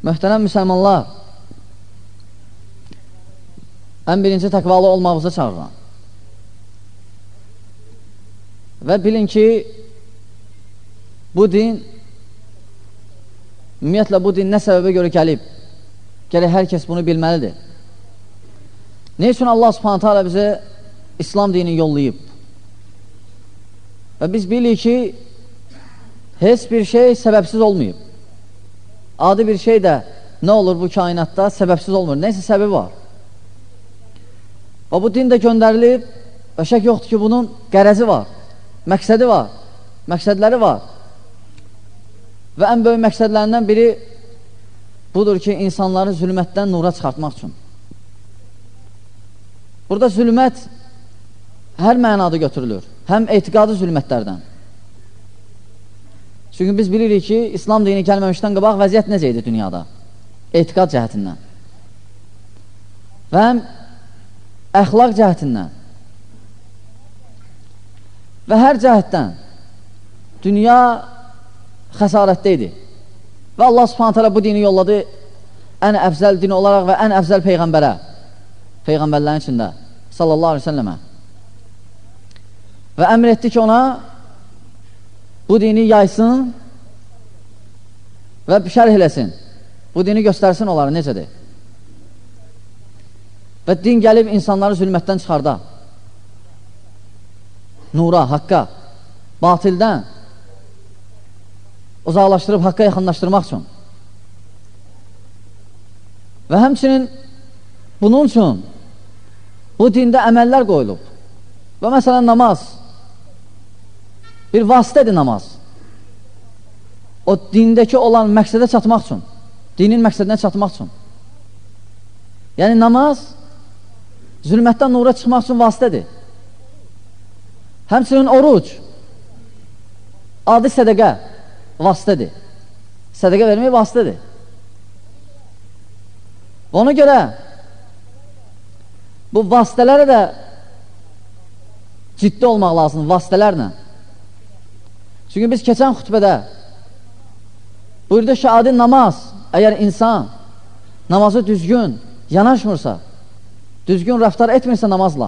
Möhtərəm müsəlmanlar, ən birinci təqvalı olmağınızı çağırıram. Və bilin ki, bu din, ümumiyyətlə bu din nə səbəbə görə gəlib? Gərək hər kəs bunu bilməlidir. Ne üçün Allah subhanətə alə bizə İslam dini yollayıb? Və biz bilirik ki, heç bir şey səbəbsiz olmayıb. Adi bir şey də nə olur bu kainatda səbəbsiz olmur. Neysə səbəbi var. Və bu din də göndərilib və şək yoxdur ki, bunun qərəzi var, məqsədi var, məqsədləri var. Və ən böyük məqsədlərindən biri budur ki, insanları zülmətdən nura çıxartmaq üçün. Burada zülmət hər mənada götürülür. Həm etiqadi zülmətlərdən. Çünki biz bilirik ki, İslam dini gəlməmişdən qabaq vəziyyət necə idi dünyada? Etiqad cəhətindən. Və həm əxlaq cəhətindən. Və hər cəhətdən dünya xəsarətdə idi. Və Allah subhanət hələ bu dini yolladı ən əfzəl din olaraq və ən əfzəl peyğəmbərə. Peyğəmbərlərin içində sallallahu aleyhi ve səlləmə. Və əmr etdi ki, ona bu dini yaysın və şərh eləsin. Bu dini göstərsin onları necədir. Və din gəlib insanları zülmətdən çıxarda. Nura, haqqa, batildən uzaqlaşdırıb haqqa yaxınlaşdırmaq üçün. Və həmçinin bunun üçün bu dində əməllər qoyulub. Və məsələn namaz bir vasitədir namaz. O dindəki olan məqsədə çatmaq üçün, dinin məqsədinə çatmaq üçün. Yəni namaz zülmətdən nura çıxmaq üçün vasitədir. Həmçinin oruc adi sədəqə vasitədir. Sədəqə vermək vasitədir. Və ona görə bu vasitələrə də ciddi olmaq lazım, vasitələrlə. Çünki biz keçən xütbədə buyurdu ki, adi namaz, əgər insan namazı düzgün yanaşmırsa, düzgün rəftar etmirsə namazla,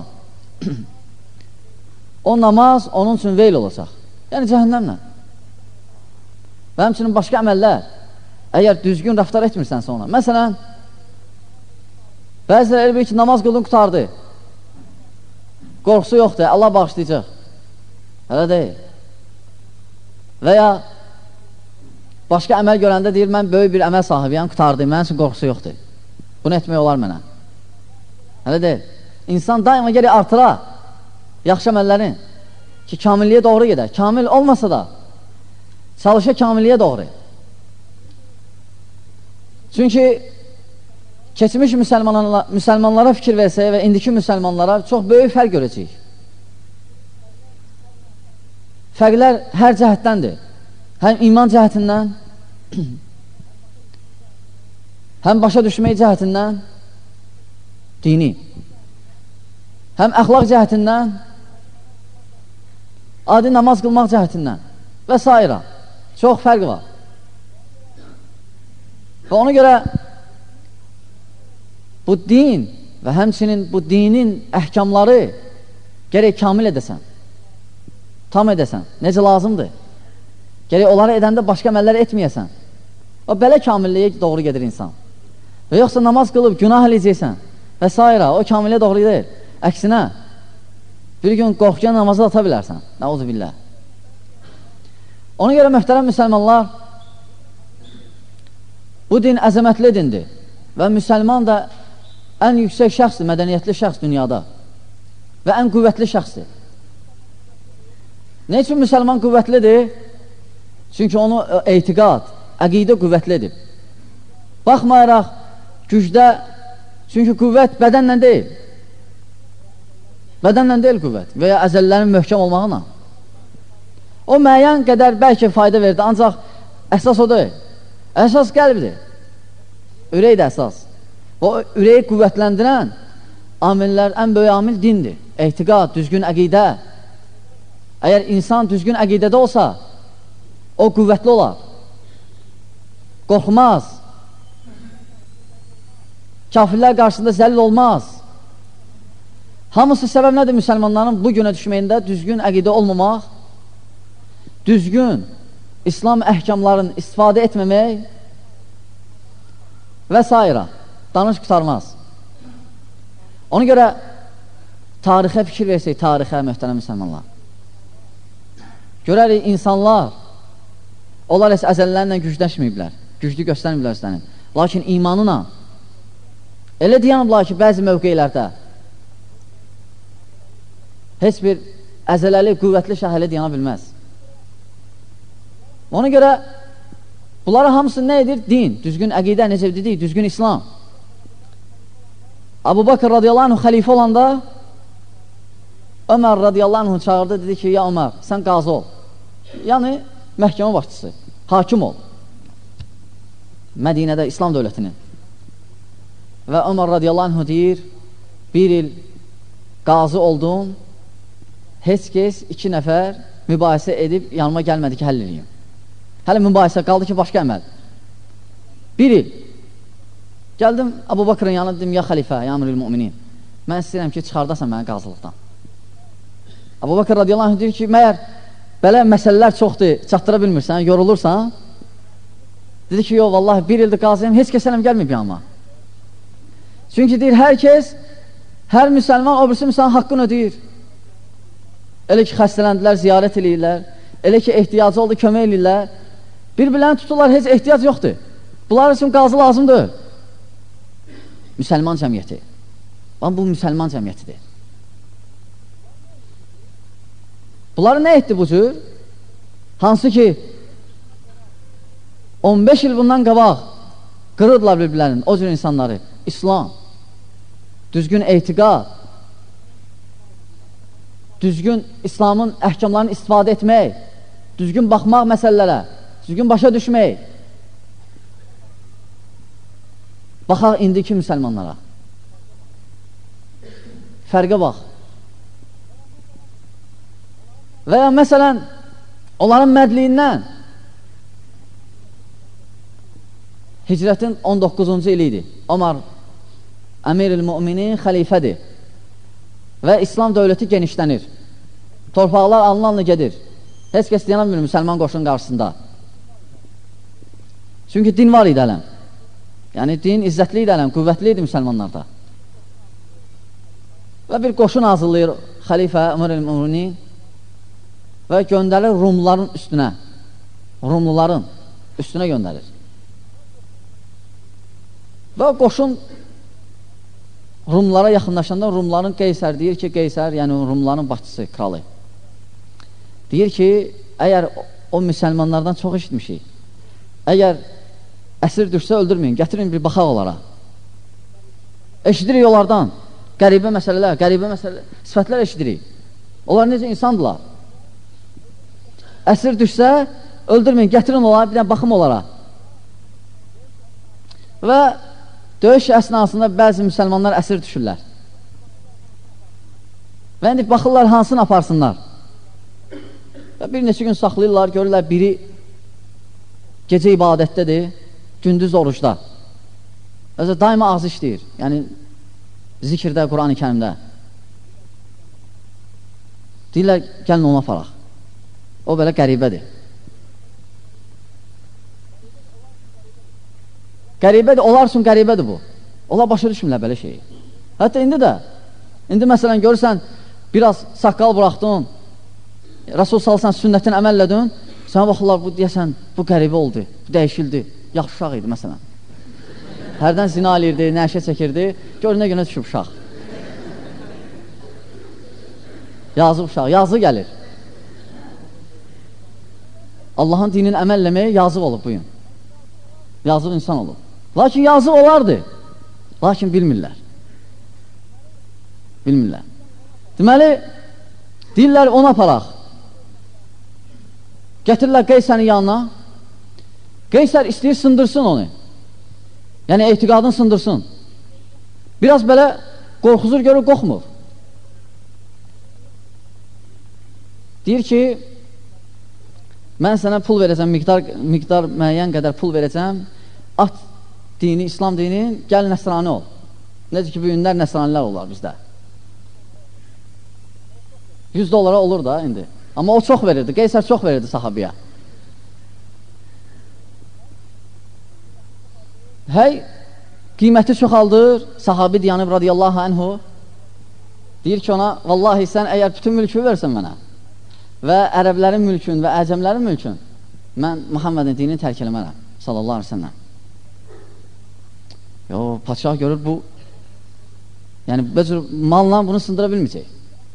o namaz onun üçün veyl olacaq. Yəni cəhənnəmlə. Və həmçinin başqa əməllər, əgər düzgün rəftar etmirsənsə ona. Məsələn, bəziləri elə bilir ki, namaz qılın qutardı. Qorxusu yoxdur, Allah bağışlayacaq. Hələ deyil. Və ya başqa əməl görəndə deyir, mən böyük bir əməl sahibiyəm, qutardı, mənim üçün qorxusu yoxdur. Bunu etmək olar mənə. Hələ deyil. İnsan daima gəlir artıra yaxşı əməllərin ki, kamilliyə doğru gedər. Kamil olmasa da çalışa kamilliyə doğru. Çünki keçmiş müsəlmanlara fikir versək və indiki müsəlmanlara çox böyük fərq görəcəyik. Fərqlər hər cəhətdəndir. Həm iman cəhətindən, həm başa düşmək cəhətindən, dini, həm əxlaq cəhətindən, adi namaz qılmaq cəhətindən və s. Çox fərq var. Və ona görə bu din və həmçinin bu dinin əhkamları gərək kamil edəsən, tam edəsən, necə lazımdır. Gərək onları edəndə başqa əməllər etməyəsən. O belə kamilliyə doğru gedir insan. Və yoxsa namaz qılıb günah eləyəcəksən və s. O kamilliyə doğru deyil. Əksinə, bir gün qorxuya namazı ata bilərsən. Nəuzu billah. Ona görə möhtərəm müsəlmanlar, bu din əzəmətli dindir və müsəlman da ən yüksək şəxsdir, mədəniyyətli şəxs dünyada və ən qüvvətli şəxsdir. Nə üçün müsəlman qüvvətlidir? Çünki onu etiqad, əqidə qüvvətlidir. Baxmayaraq gücdə, çünki qüvvət bədənlə deyil. Bədənlə deyil qüvvət və ya əzəllərin möhkəm olmağına. O müəyyən qədər bəlkə fayda verdi, ancaq əsas o deyil. Əsas qəlbdir. Ürək də əsas. O ürəyi qüvvətləndirən amillər, ən böyük amil dindir. Etiqad, düzgün əqidə. Əgər insan düzgün əqidədə olsa, o qüvvətli olar. Qorxmaz. kafirlər qarşısında zəlil olmaz. Hamısı səbəb nədir müsəlmanların bu günə düşməyində? Düzgün əqidə olmamaq, düzgün İslam əhkamlarını istifadə etməmək və s. Danış qutarmaz. Ona görə tarixə fikir versək, tarixə möhtərəm müsəlmanlar. Görərik, insanlar, onlar əzəllərlə gücləşməyiblər, güclü göstərməyiblər özlərini. Lakin imanına, elə deyanıblar ki, bəzi mövqeylərdə heç bir əzələli, qüvvətli şəhəli deyana bilməz. Ona görə bunları hamısı nə edir? Din, düzgün əqidə, necə dedik, düzgün İslam. Abu Bakr radiyallahu anh xəlifə olanda Ömər radiyallahu anh çağırdı, dedi ki, ya Ömər, sən qazı ol. Yəni, məhkəmə başçısı, hakim ol. Mədinədə, İslam dövlətinin. Və Ömər radiyallahu anh deyir, bir il qazı oldum, heç kəs 2 nəfər mübahisə edib yanıma gəlmədi ki, həll edeyim. Hələ mübahisə qaldı ki, başqa əməl. 1 il. Gəldim Abu Bakrın yanına, dedim, ya xəlifə, ya əmrül müminin. Mən istəyirəm ki, çıxardasan məni qazılıqdan. Abu Bakr radiyallahu anh deyir ki, məyər belə məsələlər çoxdur, çatdıra bilmirsən, yorulursan. Dedi ki, yox, vallahi 1 ildir qazıyım, heç kəs ələm gəlməyib yanıma. Çünki deyir, hər kəs, hər müsəlman, o birisi müsəlman haqqını ödəyir. Elə ki, xəstələndilər, ziyarət edirlər, elə ki, ehtiyacı oldu, kömək edirlər. Bir-birlərini tuturlar, heç ehtiyac yoxdur. Bunlar üçün qazı lazımdır. Müsəlman cəmiyyəti. Bu müsəlman cəmiyyətidir. Bunları nə etdi bu cür? Hansı ki 15 il bundan qabaq qırırdılar bir-birlərinin, o cür insanları. İslam, düzgün etiqad, düzgün İslamın əhkamlarını istifadə etmək, düzgün baxmaq məsələlərə, düzgün başa düşmək. Baxaq indiki müsəlmanlara. Fərqə bax. Və ya məsələn, onların mərdliyindən hicrətin 19-cu ili idi. Ömər əmir-ül müminin xəlifədir və İslam dövləti genişlənir. Torpaqlar alınanla gedir. Heç kəs deyənə bilmir müsəlman qoşunun qarşısında. Çünki din var idi ələm. Yəni din izzətli idi ələm, qüvvətli idi müsəlmanlarda. Və bir qoşun hazırlayır xəlifə əmir-ül müminin və göndərir Rumluların üstünə. Rumluların üstünə göndərir. Və qoşun Rumlara yaxınlaşanda Rumların Qeysər deyir ki, Qeysər, yəni Rumların başçısı, kralı. Deyir ki, əgər o müsəlmanlardan çox eşitmişik, əgər əsir düşsə öldürməyin, gətirin bir baxaq onlara. Eşidirik onlardan, qəribə məsələlər, sifətlər eşidirik. Onlar necə insandırlar? Əsir düşsə öldürməyin, gətirin onlara, bir dənə baxım onlara. Və döyüş əsnasında bəzi müsəlmanlar əsir düşürlər. Və indi baxırlar, hansını aparsınlar. Və bir neçə gün saxlayırlar, görürlər, biri gecə ibadətdədir, gündüz orucda. Özə daima ağzı işləyir, yəni zikirdə, Quran-ı Kərimdə. Deyirlər, gəlin ona aparaq. O belə qəribədir. Qəribədir, onlar üçün qəribədir bu. Onlar başa düşmürlər belə şeyi. Hətta indi də, indi məsələn görürsən, biraz saqqal buraxdın, Rasul salsan sünnətin əməllədin, sənə baxırlar, bu deyəsən, bu qəribə oldu, bu dəyişildi, yaxşı uşaq idi məsələn. Hərdən zina alirdi, nəşə çəkirdi, gör nə günə düşüb uşaq. Yazıq uşaq, yazıq gəlir. Allahın dinini əməlləməyə yazıq olub bugün. Yazıq insan olub. Lakin yazıq olardı. Lakin bilmirlər. Bilmirlər. Deməli, deyirlər ona aparaq. Gətirirlər Qeysərin yanına. Qeysər istəyir sındırsın onu. Yəni etiqadını sındırsın. Biraz belə qorxuzur görür, qorxmur. Deyir ki, mən sənə pul verəcəm, miqdar müəyyən qədər pul verəcəm, at dini, İslam dini, gəl nəsrani ol. Necə ki, bugünlər nəsranilər olar bizdə. 100 dolara olur da indi. Amma o çox verirdi, Qeysər çox verirdi sahabiyə. Hey, qiyməti çoxaldır, sahabi diyanib radiyallahu anhu, deyir ki ona, vallahi sən əgər bütün mülkü versən mənə və ərəblərin mülkün və əcəmlərin mülkün, mən Muhammedin dinini tərk eləmərəm, sallallahu aleyhi ve sellem. Padişah görür bu, yəni bu cür malla bunu sındıra bilməyəcək.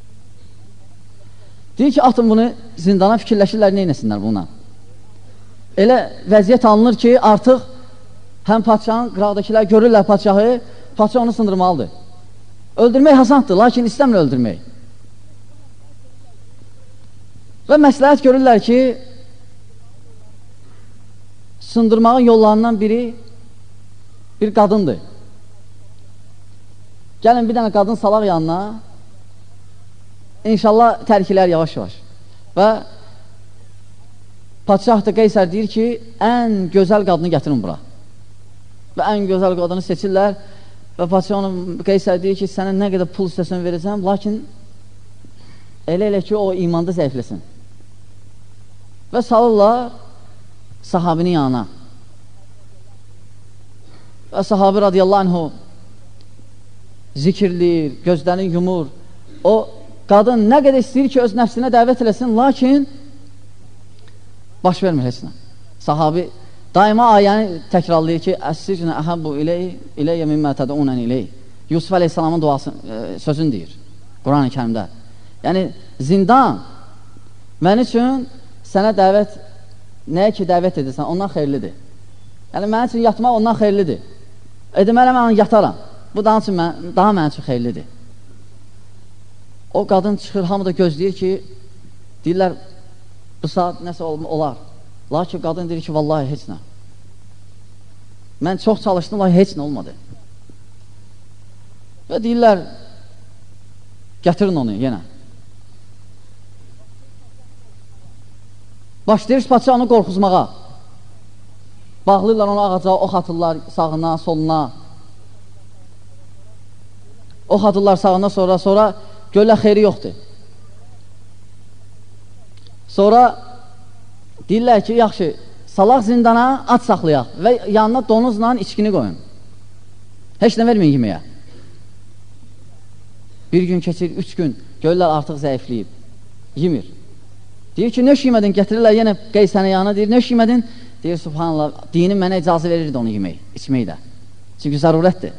Deyir ki, atın bunu zindana, fikirləşirlər, neynəsinlər buna. Elə vəziyyət alınır ki, artıq həm padişahın qıraqdakilər görürlər padişahı, padişah onu sındırmalıdır. Öldürmək hasandır, lakin istəmir öldürmək. Və məsləhət görürlər ki, sındırmağın yollarından biri bir qadındır. Gəlin bir dənə qadın salaq yanına, İnşallah tərkilər yavaş-yavaş. Və padişah da Qeysər deyir ki, ən gözəl qadını gətirin bura. Və ən gözəl qadını seçirlər və padişah onun Qeysər deyir ki, sənə nə qədər pul istəsən verəcəm, lakin elə ki, o imanda zəifləsin. Və salırlar sahabinin yanına. Və sahabi radiyallahu anhu zikirləyir, gözlərini yumur. O qadın nə qədər istəyir ki, öz nəfsinə dəvət eləsin, lakin baş vermir heç nə. Sahabi daima ayəni təkrarlayır ki, Əs-sicnə əhəbbu iləyyə mimmə tədunən iləyyə. Yusuf əleyhissalamın sözünü deyir Quran-ı Kərimdə. Yəni, zindan mən üçün sənə dəvət, nəyə ki dəvət edirsən, ondan xeyirlidir. Yəni, mən üçün yatmaq ondan xeyirlidir. Deməli, mən yataram. Bu daha mən üçün xeyirlidir. O qadın çıxır, hamı da gözləyir ki, deyirlər, bu saat nəsə olar. Lakin qadın deyir ki, vallahi heç nə. Mən çox çalışdım, lakin heç nə olmadı. Və deyirlər, gətirin onu yenə. Başlayır padişah onu qorxuzmağa. Bağlayırlar onu ağaca, ox atırlar sağına, soluna. Ox atırlar sağına, sonra görürlər xeyri yoxdur. Sonra deyirlər ki, yaxşı, salaq zindana at saxlayaq və yanına donuzla içkini qoyun. Heç nə verməyin yeməyə. Bir gün keçir, 3 gün, görürlər artıq zəifləyib, yemir. Deyir ki, nöş yemədin, gətirirlər yenə Qeysənin yanına, deyir, nöş yemədin, deyir, subhanallah, dinim mənə icazə verirdi onu yemək, içmək də. Çünki zərurətdir.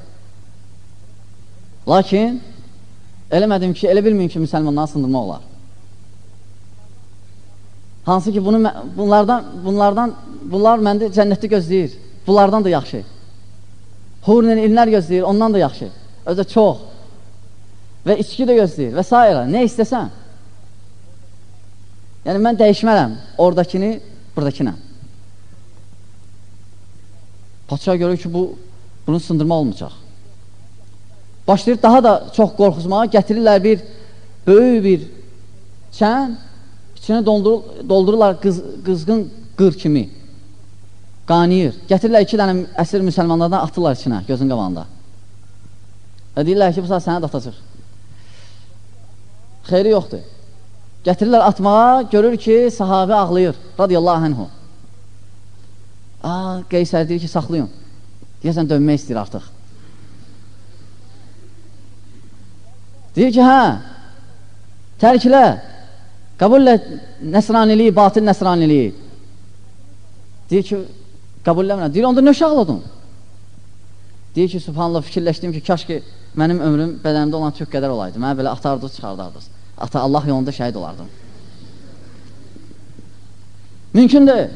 Lakin, eləmədim ki, elə bilməyim ki, müsəlmanları sındırmaq olar. Hansı ki, bunlar məndə cənnətdə gözləyir. Bunlardan da yaxşı. Hurlə illər gözləyir, ondan da yaxşı. Özə çox. Və içki də gözləyir və s. Nə istəsən. Yəni, mən dəyişmərəm oradakini, buradakinə. Padişah görür ki, bunu sındırma olmayacaq. Başlayır daha da çox qorxuzmağa, gətirirlər bir böyük bir çən, içine doldururlar qızğın qır kimi, qaniyir. Gətirirlər 2 dənə əsir müsəlmanlardan atırlar içinə, gözün qabağında. Və deyirlər ki, bu saat sənə də atacaq. Xeyri yoxdur. Gətirirlər atmağa, görür ki, sahabi ağlayır, radiyallahu anhu. Qeysər deyir ki, saxlayın. Deyəsən, dönmək istəyir artıq. Deyir ki, tərkilə, qəbullə nəsraniliyi, batil nəsraniliyi. Deyir ki, qəbulləmə. Deyir, onda nöş ağladın? Deyir ki, subhanallah, fikirləşdim ki, kaş ki, mənim ömrüm bədənimdə olan tük qədər olaydı. Mənə belə atardınız, çıxardardınız. Ata, Allah yolunda şəhid olardım. Mümkündür.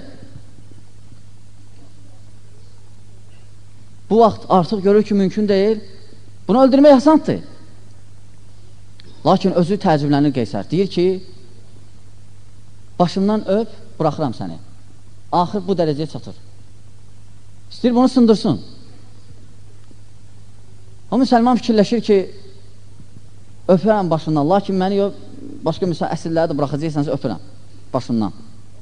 Bu vaxt artıq görür ki, mümkün deyil. Bunu öldürmək asandır. Lakin özü təəccüblənir Qeysər. Deyir ki, başından öp, bıraxıram səni. Axır bu dərəcəyə çatır. İstəyir bunu sındırsın. O müsəlman fikirləşir ki, öpərəm başından, lakin məni yox, başqa əsirləri də bıraxacaqsanız öpərəm başından.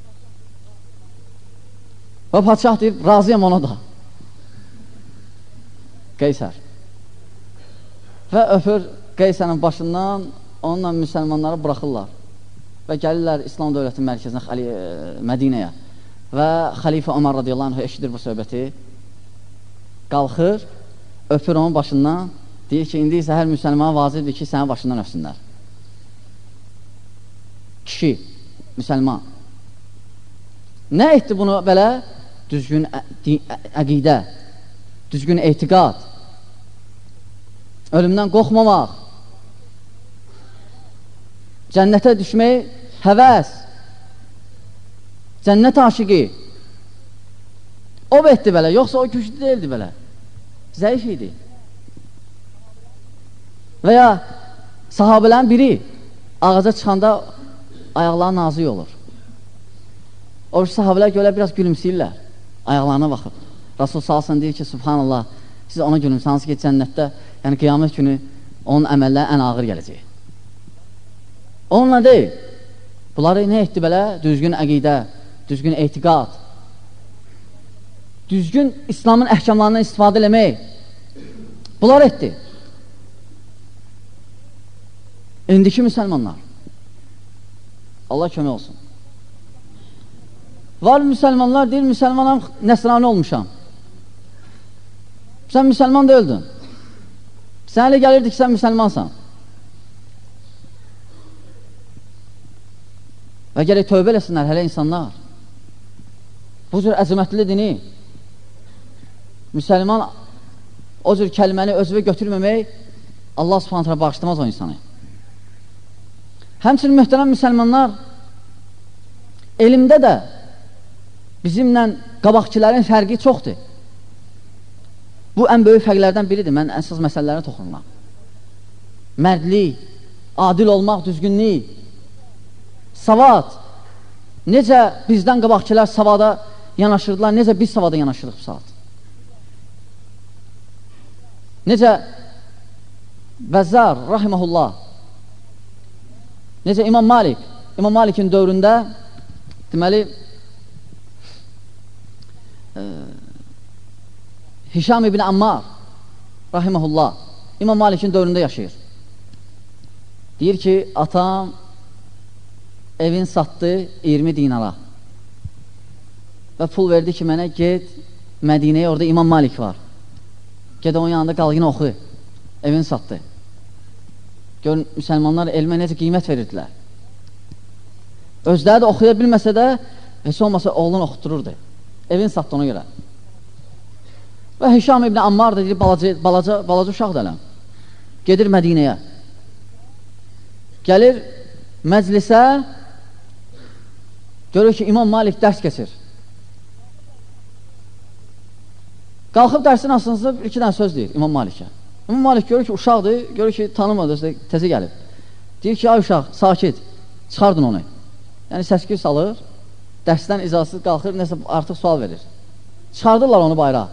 Və padişah deyir, razıyam ona da. Qeysər. və öpür Qeysənin başından, onunla müsəlmanları buraxırlar və gəlirlər İslam dövləti mərkəzinə, Mədinəyə və xəlifə Ömər radiyallahu anh eşidir bu söhbəti, qalxır, öpür onun başından, deyir ki, indi isə hər müsəlmana vacibdir ki, sənin başından öpsünlər. Kişi, müsəlman. Nə etdi bunu belə? Düzgün əqidə, düzgün etiqad, ölümdən qorxmamaq, cənnətə düşmək, həvəs, cənnət aşiqi. O etdi belə, yoxsa o güclü deyildi belə, zəif idi. Və ya sahabələrin biri ağaca çıxanda ayaqları nazik olur. O sahabələr görə biraz gülümsəyirlər, ayaqlarına baxıb. Rasul salsan deyir ki, subhanallah, siz ona gülümsəniz ki, cənnətdə, yəni qiyamət günü onun əməlləri ən ağır gələcək. Onunla deyil, bunları nə etdi belə? Düzgün əqidə, düzgün etiqad, düzgün İslamın əhkamlarından istifadə eləmək, bunlar etdi. İndiki müsəlmanlar, Allah kömək olsun. Var müsəlmanlar deyir, müsəlmanam, nəsrani olmuşam. Sən müsəlman deyildin. Sən elə gəlirdi ki, sən müsəlmansan. Və gələk tövbə eləsinlər hələ insanlar. Bu cür əzəmətli dini, müsəlman o cür kəlməni özünə götürməmək, Allah subhanətlə bağışlamaz o insanı. Həmçinin möhtərəm müsəlmanlar, elmdə də bizimlə qabaqçilərin fərqi çoxdur. Bu, ən böyük fərqlərdən biridir. Mən əsas məsələlərə toxunuram. Mərdlik, adil olmaq, düzgünlük, savad. Necə bizdən qabaqçilər savada yanaşırdılar, necə biz savada yanaşırıq bu saat. Necə Bəzzar, rahiməhullah, necə İmam Malik, İmam Malikin dövründə deməli Hişam ibn Ammar rahiməhullah İmam Malikin dövründə yaşayır. Deyir ki, atam evin satdı 20 dinara və pul verdi ki, mənə get Mədinəyə, orada İmam Malik var, ged onun yanında qalğını oxu, evin satdı. Görün, müsəlmanlar elmə necə qiymət verirdilər. Özləri də oxuya bilməsə də, heç olmasa oğlunu oxutururdu. Evin satdı ona görə. Və Hişam ibn Ammar da deyir, balaca uşaq dələm. Gedir Mədinəyə. Gəlir məclisə, görür ki, İmam Malik dərs keçir. Qalxıb dərsin asılsın, iki dənə söz deyir İmam Malikə. İmam Malik görür ki, uşaqdır, görür ki, tanımadı, təzə gəlib. Deyir ki, ay uşaq, sakit, çıxardın onu. Yəni, səskür salır, dərsdən icazsız qalxır, nəsə artıq sual verir. Çıxardırlar onu bayrağa.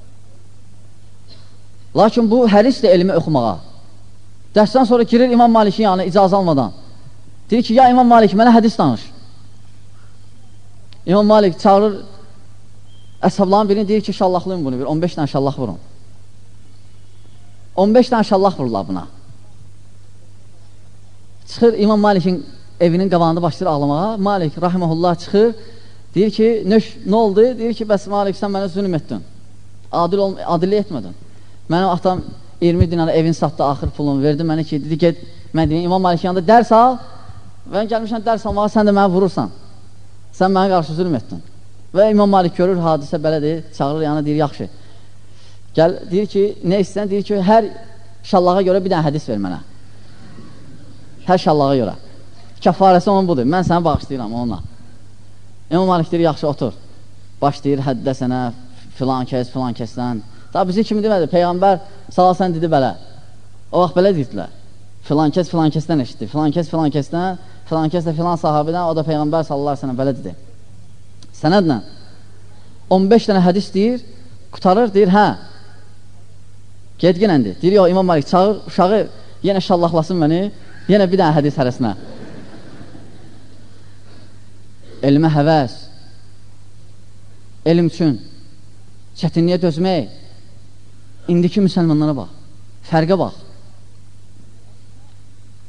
Lakin bu hərisdir elmi oxumağa. Dərsdən sonra girir İmam Malikin yanına icazə almadan. Deyir ki, ya İmam Malik, mənə hədis danış. İmam Malik çağırır əshabların birini, deyir ki, şallahlayın bunu, 15 dənə şallah vurun. 15 dənə şallah vururlar buna. Çıxır İmam Malikin evinin qabağında başlayır ağlamağa. Malik, rahiməhullah, çıxır. Deyir ki, nə oldu? Deyir ki, bəs Malik, sən mənə zülm etdin. Adillik etmədin. Mənim atam 20 dinara evin satdı, axır pulunu verdi mənə ki, dedi, get Mədinə, İmam Malik yanında dərs al və gəlmişən dərs almağa, sən də mənə vurursan. Sən mənə qarşı zülm etdin. Və İmam Malik görür, hadisə belədir, çağırır yanına, deyir, yaxşı. Gəl, deyir ki, nə istəyən? Deyir ki, hər şallağa görə bir dənə hədis ver mənə. Hər şallağa görə. Kəfarəsi onun budur, mən səni bağışlayıram onunla. İmam Malik deyir, yaxşı, otur. Başlayır həddə sənə, filan kəsdən. Daha bizi kimi demədi, Peyğəmbər salasən dedi belə. O vaxt belə deyirdilər. Filan kəsdən eşitdi, filan kəsdən, filan kəs də filan sahabədən, o da Peyğəmbər sallallahu aleyhi ve sellem belə dedi. Sənədlə 15 dənə hədis deyir, qutarır, deyir, hə, gedginəndir. Deyir, yox, İmam Malik çağır, uşağı yenə şallahlasın məni, yenə bir dənə hədis hərəsinə. Elmə həvəs, elm üçün, çətinliyə dözmək, indiki müsəlmanlara bax, fərqə bax.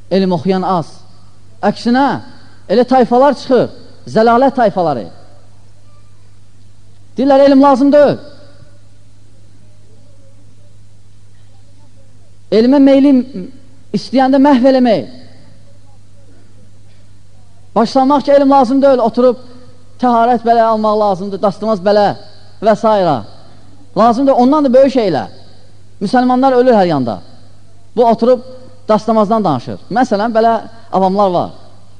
elm oxuyan az. Əksinə, elə tayfalar çıxır, zəlalət tayfaları. Deyirlər, elm lazım deyil. Elmə meyli istəyəndə məhv eləmək. Başlamaq ki, elm lazım deyil, oturub təharət belə almaq lazımdır, dastamaz belə və s. Lazımdır, ondan da böyük şeylə. Müsəlmanlar ölür hər yanda. Bu, oturub dastamazdan danışır. Məsələn, belə avamlar var.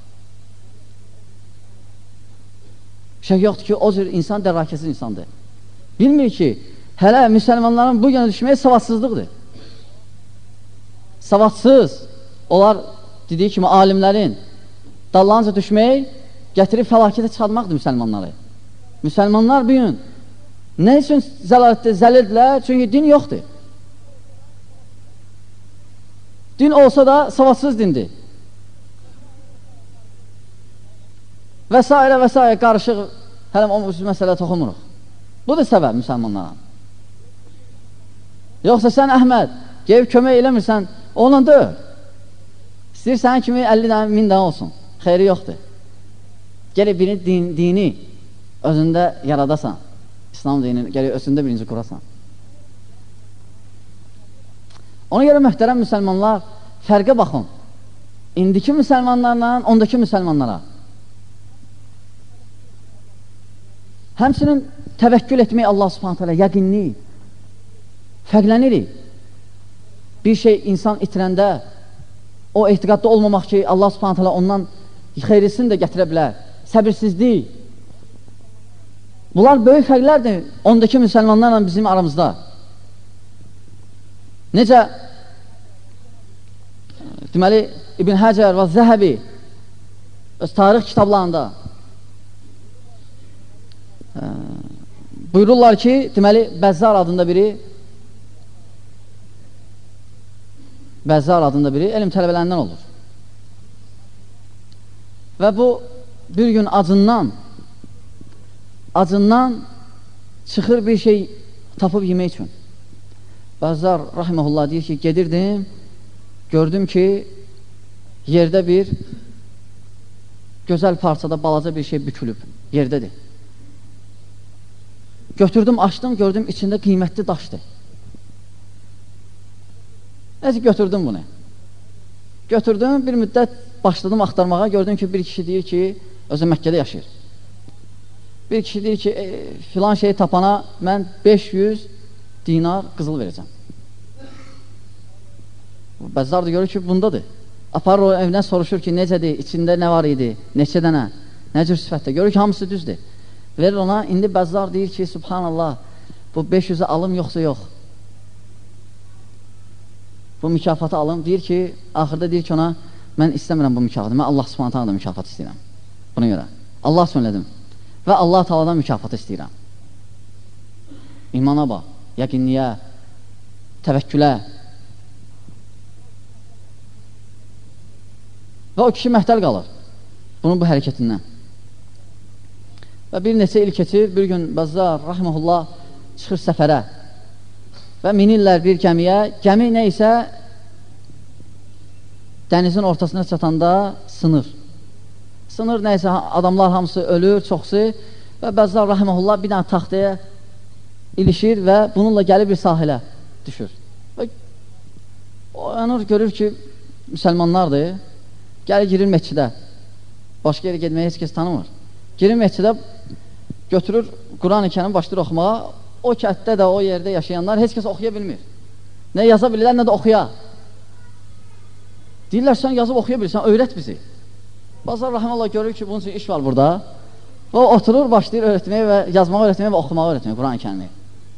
Şey yoxdur ki, o cür insan dərrakəsiz insandır. Bilmir ki, hələ müsəlmanların bu günə düşməyi savadsızlıqdır. Savadsız, onlar dediyi kimi alimlərin dallanca düşmək, gətirib fəlakətə çıxartmaqdır müsəlmanları. Müsəlmanlar bu gün nə üçün zəlildirlər? Çünki din yoxdur. Din olsa da savadsız dindir. Və s. qarışıq, hələ o məsələ toxumuruq. Budur səbəb müsəlmanlara. Yoxsa sən Əhməd, gəlib kömək eləmirsən, onunla deyil. İstəyir sənin kimi 50 dənə, 1000 dənə olsun. Xeyri yoxdur. Gəlib birini dini özündə yaradasan. İslam dinini gəlib özündə birinci qurasan. Ona görə möhtərəm müsəlmanlar, fərqə baxın. İndiki müsəlmanlarla, ondakı müsəlmanlara. Həmçinin təvəkkül etmək Allah subhanət hələ, yəqinlik, fərqlənirik. Bir şey insan itirəndə, o etiqadda olmamaq ki, Allah subhanət hələ ondan xeyrisini də gətirə bilər. Səbirsizlik. Bunlar böyük fərqlərdir ondakı müsəlmanlarla bizim aramızda. Necə deməli İbn Həcər və Zəhəbi öz tarix kitablarında buyururlar ki, deməli Bəzzar adında biri elm tələbələrindən olur. Və bu bir gün acından çıxır bir şey tapıb yemək üçün. Bəzzar rahiməhullah deyir ki, gedirdim, gördüm ki, yerdə bir gözəl parçada balaca bir şey bükülüb, yerdədir. Götürdüm, açdım, gördüm, içində qiymətli daşdır. Nəsə götürdüm bunu. Götürdüm, bir müddət başladım axtarmağa, gördüm ki, bir kişi deyir ki, özü Məkkədə yaşayır. Bir kişi deyir ki, filan şeyi tapana mən 500 dinar qızıl verəcəm. Bəzzar da görür ki, bundadır. Aparır o evindən soruşur ki, necədir, içində nə var idi, neçə dənə, nə cür sifətdə. Görür ki, hamısı düzdür. Verir ona, indi Bəzzar deyir ki, subhanallah, bu 500'ü alım yoxsa yox. Bu mükafatı alım, deyir ki, axırda deyir ki ona, mən istəmirəm bu mükafatı, mən Allah subhanətən da mükafat istəyirəm. Buna görə, Allah söylədim və Allah Taala'dan mükafat istəyirəm. İmana bax, yəqinliyə, təvəkkülə. Və o kişi məhtəl qalır bunun bu hərəkətindən. Və bir neçə il keçir, bir gün Bəzzar rahiməhullah çıxır səfərə və minirlər bir gəmiyə. Gəmi nə isə dənizin ortasına çatanda sınır. Sınır nə isə adamlar hamısı ölür, çoxsu və Bəzzar rahiməhullah bir dənə taxtaya ilişir və bununla gəlib bir sahilə düşür. Və o yanır, görür ki, müsəlmanlardır. Gəlir, girir məscidə. Başqa yerə getməyə heç kəs tanımır. Girir məscidə, götürür Quran-ı Kərim, başlayır oxumağa. O kətdə də, o yerdə yaşayanlar heç kəs oxuya bilmir. Nə yaza bilirlər, nə də oxuya. Deyirlər, sən yazıb oxuya bilirsən, öyrət bizi. Bəzzar rahiməhullah görür ki, bunun üçün iş var burada. Və o oturur, başlayır öyrətməyə və yazmağı öyrətməyə və oxumağı öyrətməyə Quran-ı Kərimi.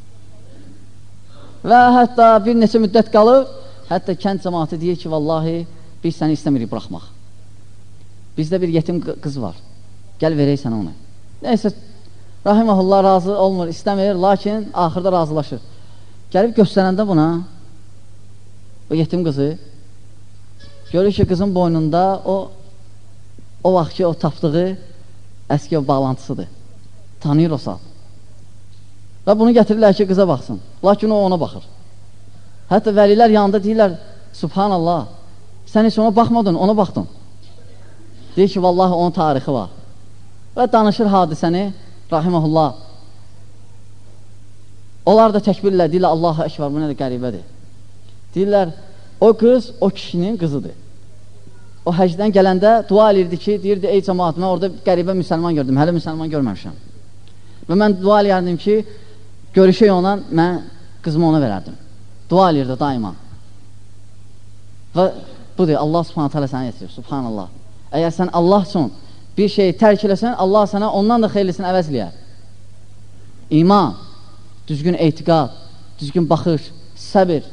Və hətta bir neçə müddət qalır, hətta kənd cəmaatı deyir ki, vallahi biz səni istəmirik buraxmaq. Bizdə bir yetim qız var. Gəl verək sənə onu. Neysə, rahiməhullah razı olmur, istəmir, lakin axırda razılaşır. Gəlib göstərəndə buna, o yetim qızı, görür ki, qızın boynunda o vaxt ki, o tapdığı əski o bağlantısıdır. Tanıyır o saat. Və bunu gətirirlər ki, qıza baxsın. Lakin o ona baxır. Hətta vəlilər yanında deyirlər, subhanallah, Sən heç ona baxmadın, ona baxdın. Deyir ki, vallahi onun tarixi var. Və danışır hadisəni, rahiməhullah. Onlar da təkbirlər, deyirlər, Allahu Ekber, bu nədir, qəribədir. Deyirlər, o qız, o kişinin qızıdır. O həcdən gələndə dua edirdi ki, deyirdi, ey cəmaat, mən orada qəribə müsəlman gördüm, hələ müsəlman görməmişəm. Və mən dua edirdim ki, görüşək ona, mən qızımı ona verərdim. Dua edirdi daima. Və budur, Allah subhanət hələ sənə yetirir, subhanallah. Əgər sən Allah üçün bir şeyi tərk eləsən, Allah sənə ondan da xeyirlisini əvəz eləyər. İman, düzgün etiqad, düzgün baxış, səbir.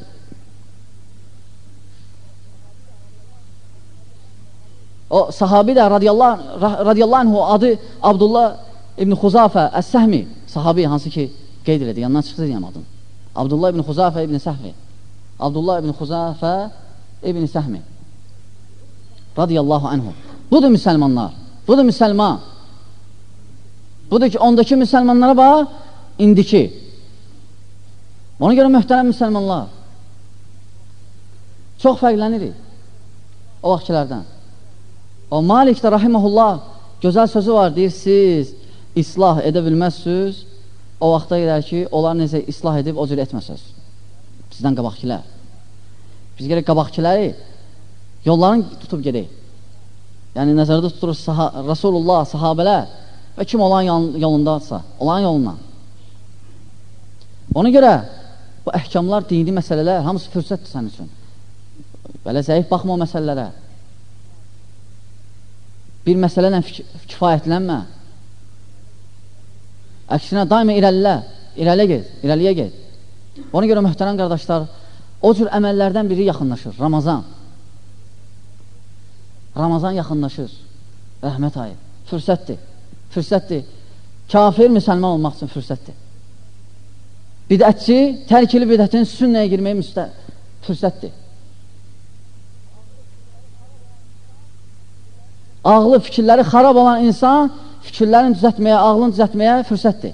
O sahabi də radiyallahu anhu adı Abdullah ibn Xuzafə Əs-Səhmi sahabi hansı ki qeyd elədi, yanından çıxdı deyəm adın. Abdullah ibn Xuzafə ibn Səhvi. Abdullah ibn Xuzafə ibn Səhmi radiyallahu anhu. Budur müsəlmanlar, budur müsəlman. Budur ki, ondakı müsəlmanlara bax, indiki. Ona görə möhtərəm müsəlmanlar. Çox fərqlənirik o vaxtkilərdən. O Malik də rahiməhullah gözəl sözü var, deyir, siz islah edə bilməzsiniz, o vaxta gedər ki, onlar necə islah edib o cür etməsiniz. Sizdən qabaqkilər. Biz gerək qabaqkiləri yolların tutub gedək. Yəni, nəzərdə tuturuz Rasulullah, sahabələr və kim olan yolundadırsa, olan yolundan. Ona görə bu əhkamlar, dini məsələlər, hamısı fürsətdir sənin üçün. Belə zəif baxma o məsələlərə. Bir məsələlə kifayətlənmə. Əksinə, daima irəliyə get. Ona görə möhtərəm qardaşlar, o cür əməllərdən biri yaxınlaşır, Ramazan. Ramazan yaxınlaşır, rəhmət ayı, fürsətdir. Kafir müsəlman olmaq üçün fürsətdir. Bidətçi, tərkili bidətin sünnəyə girməyə fürsətdir. Ağlı, fikirləri xarab olan insan fikirlərini düzətməyə, ağlını düzətməyə fürsətdir.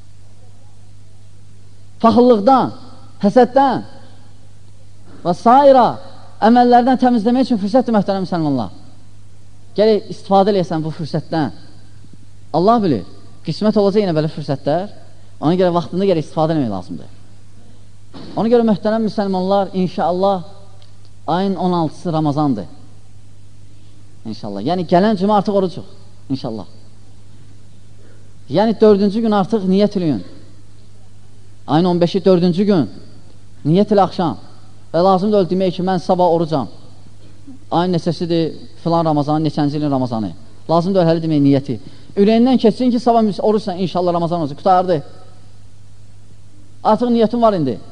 Faxıllıqdan, həsəddən və sairə əməllərdən təmizləmək üçün fürsətdir, möhtərəm müsəlmanlar. Gələk, istifadə eləyəsən bu fürsətdən. Allah bilir, qismət olacaq yenə belə fürsətlər. Ona görə vaxtında gələk istifadə eləmək lazımdır. Ona görə möhtərəm müsəlmanlar, inşallah ayın 16-sı Ramazandır. İnşallah. Yəni, gələn cümə artıq orucuq. İnşallah. Yəni, 4-cü gün artıq niyyət eləyin. Ayın 15-i 4-cü gün niyyət elə axşam. Və lazımdır öyle demək ki, mən sabah orucam. Ayın neçəsidir filan Ramazanı, neçənci ilin Ramazanı. Lazımdır öyle demək niyyəti. Ürəyindən keçsin ki, sabah oruçsan, inşallah Ramazan olacaq. Qutardı. Artıq niyyətim var indi.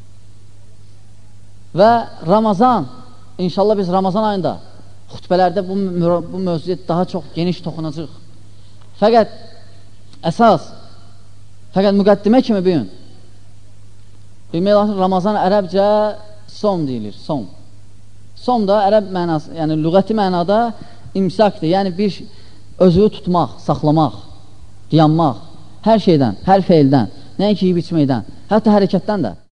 Və Ramazan, inşallah biz Ramazan ayında xütbələrdə bu mövzuya daha çox geniş toxunacaq. Fəqət əsas, fəqət müqəddimə kimi bir gün. Bilmək lazım, Ramazan ərəbcə som deyilir, som. Som da ərəb mənası, yəni lüğəti mənada imsakdır, yəni bir özünü tutmaq, saxlamaq, dayanmaq, hər şeydən, hər feildən, nəinki yiyib içməkdən, hətta hərəkətdən də.